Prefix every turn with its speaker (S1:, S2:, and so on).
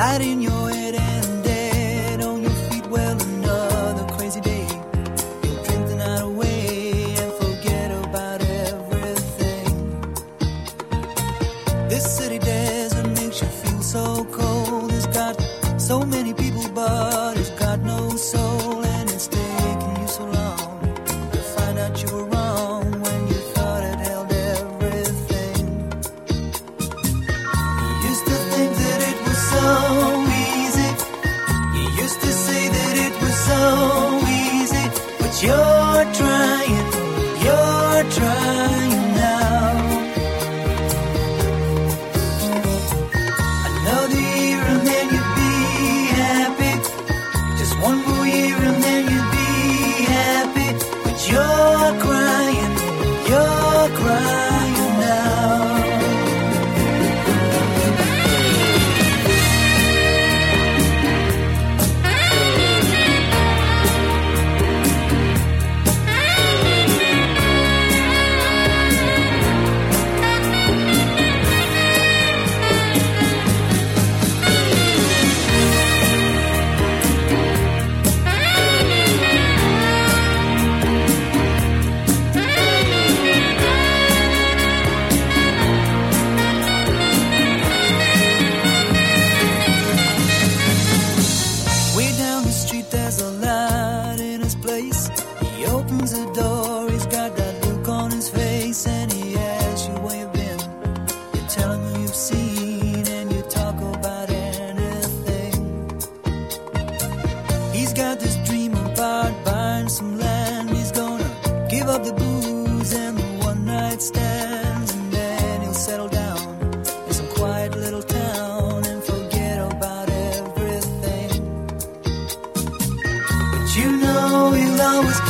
S1: right in your head and dead on your feet. Well, another crazy day. You'll drink the night away and forget about everything. This city desert makes you feel so cold. It's got so many people, but it's got no soul. And it's taken you so long to find out you were wrong when you thought it held everything. You used to think that it was so easy. You used to say that it was so easy. But you're trying now. Another year and then you'd be happy. Just one more year and then you'd be happy. But you're crying now. Way down the street there's a light in his place. He opens the door, he's got that look on his face, and he asks you where you've been. You tell him who you've seen and you talk about anything. He's got this dream about buying some land. He's gonna give up the booze and the one night stands, and then he'll settle down in some quiet little town and forget about everything. But you know he'll always